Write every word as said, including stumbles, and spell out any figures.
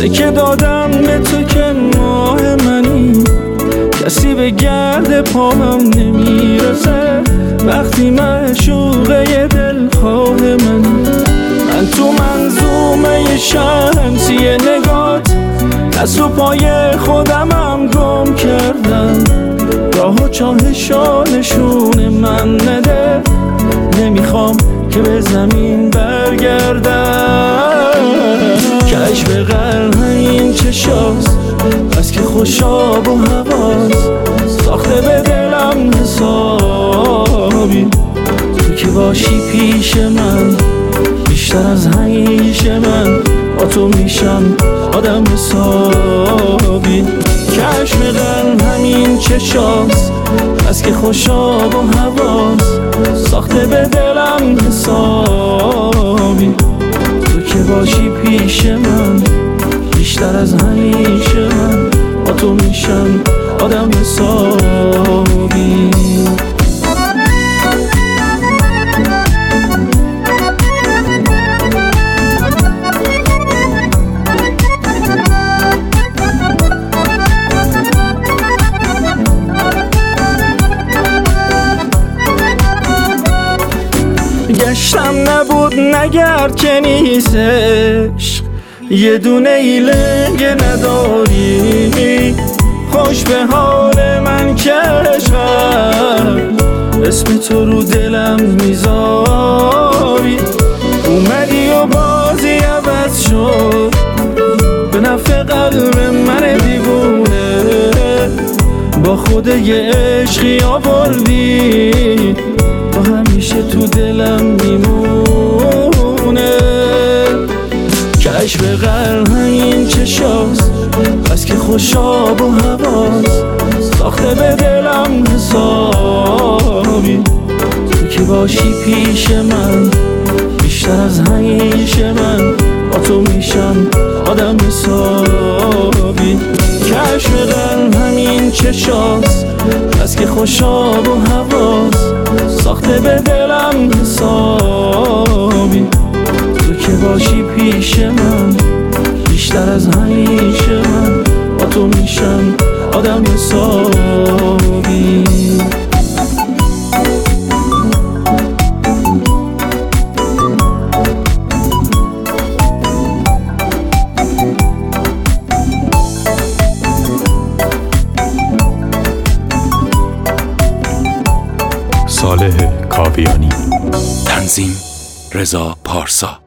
که دادم به تو که ماه منی، کسی به گرد پاهم نمیرسه وقتی معشوقه دلخواه منی. من تو منظومه شمسی نگات دست و پای خودمم گم کردم، راه و چاهشا نشون من نده، نمیخوام که به زمین برگردم. کشف قلب این چشاست بس که خوشاب و حواس، ساخته به دلم حسابی، تو که باشی پیش من بیشتر از همیشه من با تو میشم آدم حسابی. کشف قلب همین چشاست بس که خوشاب و حواس، ساخته به دلم حسابی، تو که باشی پیش من بیشتر از همیشه من با تو میشم آدم حسابی. گشتم نبود نگرد که نیستش، یه دونه ایلنگ نداری، خوش به حال من که عشقم اسم تو رو دلم میذاری. اومدی و بازی عوض شد به نفع قلب من دیوونه، با خود یه عشقی آوردی تو همیشه تو دلم میمونه. کشف قلب همین چشاست بس که خوشاب و حواس، ساخته به دلم حسابی، تو که باشی پیش من بیشتر از همیشه من با تو میشم آدم حسابی. کشف قلب همین چشاست بس که خوشاب و حواس، ساخته به دلم حسابی، تو که باشی پیش من بیشتر از همیشه من با تو میشم آدم حسابی. صالح کاویانی. تنظیم رضا پارسا.